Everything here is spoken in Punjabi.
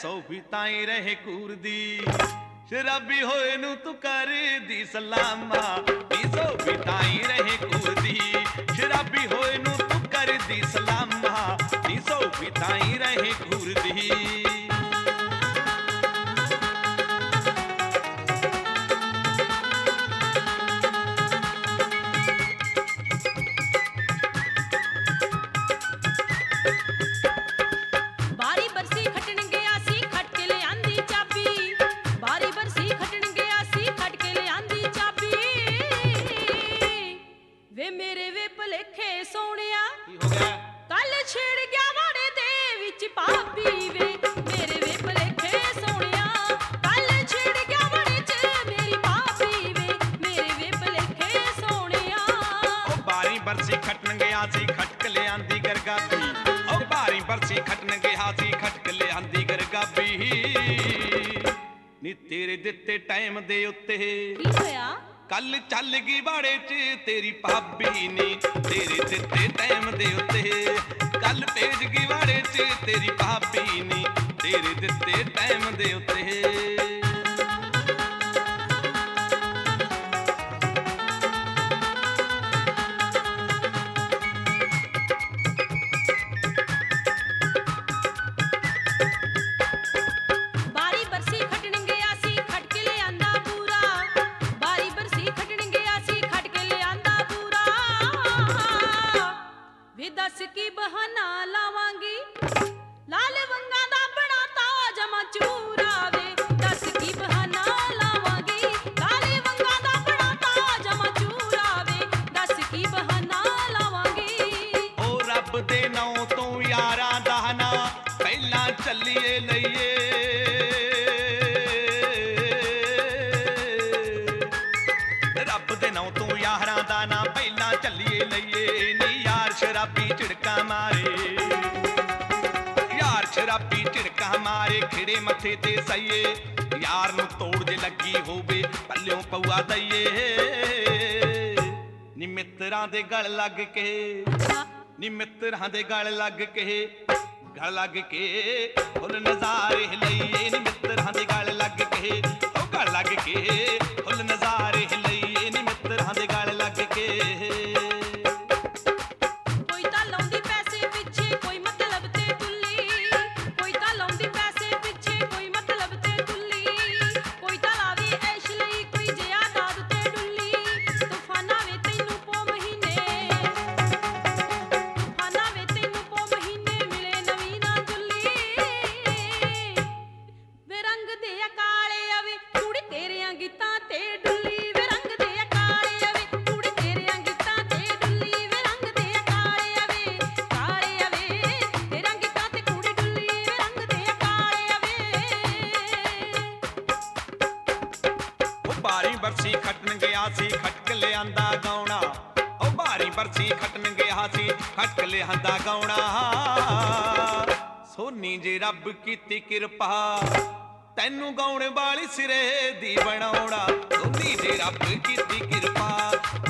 ਸੌ ਵੀ ਤਾਈ ਰਹੇ ਕੂਰਦੀ ਸ਼ਰਾਬੀ ਹੋਏ ਨੂੰ ਤੂੰ ਕਰਦੀ ਸਲਾਮਾ ਨੀ ਸੌ ਵੀ ਤਾਈ ਰਹੇ ਕੂਰਦੀ ਸ਼ਰਾਬੀ ਹੋਏ ਨੂੰ ਤੂੰ ਕਰਦੀ ਸਲਾਮਾ ਨੀ ਸੌ ਵੀ ਤਾਈ ਰਹੇ ਕੂਰਦੀ ਬਰਸੀ ਖਟਣ ਗਿਆ ਸੀ ਖਟਕ ਲਿਆਂਦੀ ਗਰਗਾਬੀ ਉਹ ਭਾਰੀ ਬਰਸੀ ਖਟਣ ਗਿਆ ਸੀ ਖਟਕ ਲਿਆਂਦੀ ਗਰਗਾਬੀ ਨੀ ਤੇਰੇ ਦਿੱਤੇ ਟਾਈਮ ਦੇ ਉੱਤੇ ਕੀ ਹੋਇਆ ਕੱਲ ਚੱਲ ਗਈ ਬਾੜੇ 'ਚ ਤੇਰੀ ਭਾਬੀ ਨੀ ਤੇਰੇ ਦਿੱਤੇ ਟਾਈਮ ਦੇ ਉੱਤੇ ਕੱਲ ਭੇਜ ਗਈ ਬਾੜੇ 'ਚ ਤੇਰੀ ਭਾਬੀ ਨੀ ਤੇਰੇ ਦਿੱਤੇ ਟਾਈਮ ਦੇ ਉੱਤੇ ਦੱਸ ਕੀ ਬਹਾਨਾ ਲਾਵਾਂਗੀ ਲਾਲ ਵੰਗਾਂ ਦਾ ਬਣਾਤਾ ਜਮਾ ਚੂਰਾ ਵੇ ਦੱਸ ਕੀ ਬਹਾਨਾ ਲਾਵਾਂਗੀ ਲਾਲ ਵੰਗਾਂ ਦਾ ਬਣਾਤਾ ਜਮਾ ਚੂਰਾ ਵੇ ਦੱਸ ਕੀ ਬਹਾਨਾ ਲਾਵਾਂਗੀ ਉਹ ਰੱਬ ਦੇ ਨਾਂ ਤੋਂ ਯਾਰਾਂ ਦਾ ਨਾ ਪਹਿਲਾਂ ਚੱਲੀਏ ਲਈਏ ਰੱਬ ਦੇ ਨਾਂ ਤੋਂ ਯਾਰਾਂ ਦਾ ਨਾ ਪਹਿਲਾਂ ਚੱਲੀਏ ਲਈਏ ਨੀ ਯਾਰ ਸ਼ਰਾਬੀ ਝਿੜਕਾ ਮਾਰੇ ਯਾਰ ਸ਼ਰਾਬੀ ਝਿੜਕਾ ਮਾਰੇ ਖਿੜੇ ਮੱਥੇ ਤੇ ਸਈਏ ਯਾਰ ਨੂੰ ਤੋੜ ਜੇ ਲੱਗੀ ਹੋਵੇ ਪੱਲਿਓਂ ਪਊਆ ਦਈਏ ਨੀ ਮਿੱਤਰਾਂ ਦੇ ਗਲ ਲੱਗ ਕੇ ਨੀ ਮਿੱਤਰਾਂ ਦੇ ਗਲ ਲੱਗ ਕੇ ਫੁੱਲ ਨਜ਼ਾਰੇ ਲਈਏ ਨੀ ਮਿੱਤਰਾਂ ਦੇ ਗਲ ਲੱਗ ਕੇ ਉਹ ਗਲ ਲੱਗ ਕੇ ਫੁੱਲ ਨਜ਼ਾਰੇ ਲਈਏ ਨੀ ਮਿੱਤਰਾਂ ਦੇ ਗਲ ਲੱਗ ਕੇ ਬਰਸੀ ਖਟਣ ਗਿਆ ਸੀ ਖਟਕ ਲਿਆਂਦਾ ਗਾਉਣਾ ਉਹ ਭਾਰੀ ਬਰਸੀ ਖਟਣ ਗਿਆ ਸੀ ਖਟਕ ਲਿਆਂਦਾ ਗਾਉਣਾ ਸੋਨੀ ਜੇ ਰੱਬ ਕੀਤੀ ਕਿਰਪਾ ਤੈਨੂੰ ਗਾਉਣ ਵਾਲੀ ਸਿਰੇ ਦੀ ਬਣਾਉਣਾ ਸੋਨੀ ਜੇ ਰੱਬ ਕੀਤੀ ਕਿਰਪਾ